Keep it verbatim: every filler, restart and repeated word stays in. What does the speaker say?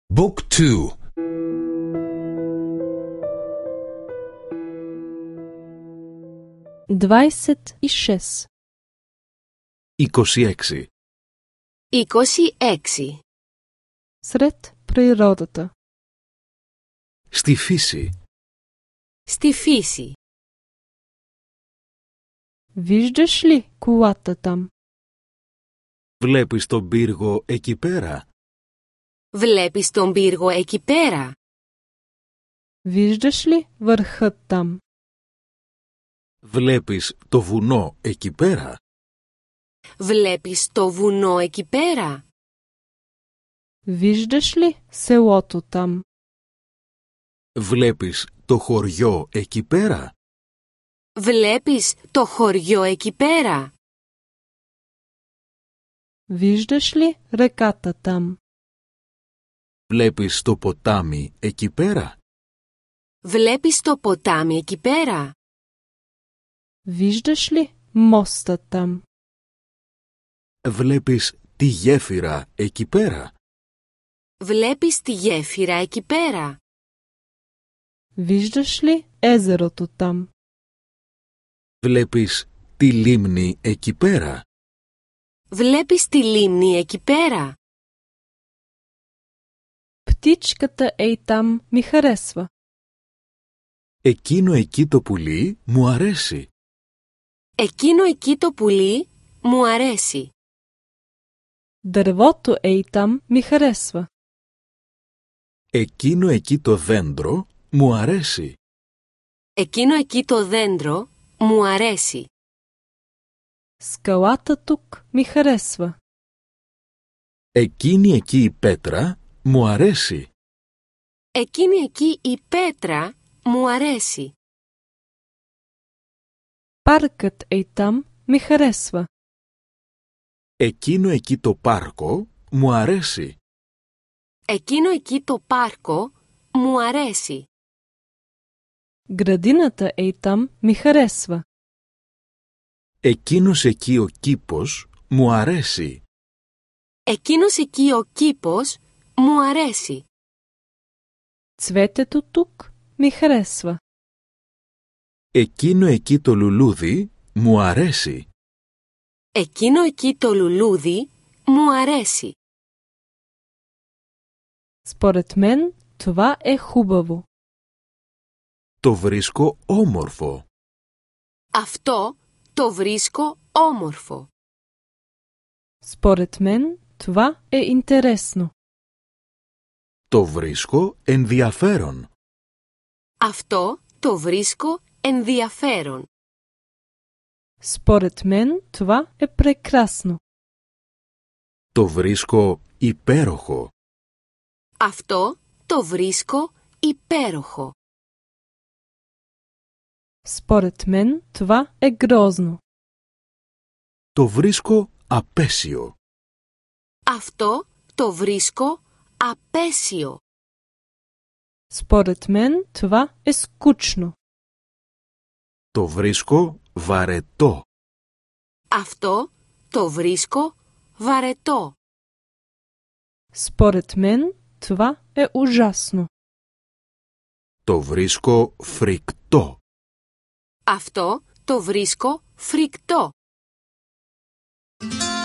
Book two. двадесет и шесть. είκοσι έξι. είκοσι έξι. Сред природата. Στη φύση. Στη φύση. Виждаш ли колата там? Βλέπεις τον πύργο εκεί πέρα? Βλέπεις τον πύργο εκεί πέρα? Виждаш ли върхът там? Βλέπεις το βουνό εκεί πέρα? Βλέπεις το βουνό εκεί πέρα? Виждаш ли селото там? Βλέπεις το χωριό εκεί πέρα? Βλέπεις το χωριό εκεί πέρα? Виждаш ли реката там? Βλέπεις το ποτάμι εκεί πέρα? Βλέπεις το ποτάμι εκεί πέρα? Виждаш ли моста там? Βλέπεις τη γέφυρα εκεί πέρα? Βλέπεις τη γέφυρα εκεί πέρα? Виждаш ли езерото там? Βλέπεις τη λίμνη εκεί πέρα? Βλέπεις τη λίμνη εκεί πέρα? Птичката ей там ми харесва. Εκείνο εκεί το πουλί μου αρέσει. Εκείνο εκεί το πουλί μου αρέσει. Дървото ей там ми харесва. Εκείνο εκεί το δέντρο μου αρέσει. Εκείνο εκεί το δέντρο μου αρέσει. Скалата тук ми харесва. Εκείνη εκεί η πέτρα μου αρέσει. Εκείνη εκεί η πέτρα μου αρέσει. Паркът ей там ми харесва. Εκείνο εκεί το πάρκο μου αρέσει. Εκείνο εκεί το πάρκο μου αρέσει. Градината ей там ми харесва. Εκείνος εκεί ο κήπος μου αρέσει. Εκείνος εκεί ο κήπος μου αρέσει. Цветето тук ми харесва. Εκείνο εκεί το λουλούδι μου αρέσει. Εκείνο εκεί το λουλούδι μου αρέσει. Според мен това е хубаво. Το βρίσκω όμορφο. Αυτό το βρίσκω όμορφο. Според мен това е интересно. Το βρίσκω ενδιαφέρον. Αυτό το βρίσκω ενδιαφέρον. Според мен това е прекрасно. Το βρίσκω υπέροχο. Αυτό το βρίσκω υπέροχο. Според мен това е грозно. Το βρίσκω απέσιο. Αυτό το βρίσκω απέσιο. Според мен това е скучно. Το βρίσκω βαρετό. Αυτό το βρίσκω βαρετό. Според мен това е ужасно. Το βρίσκω φρικτό. Αυτό το βρίσκω φρικτό.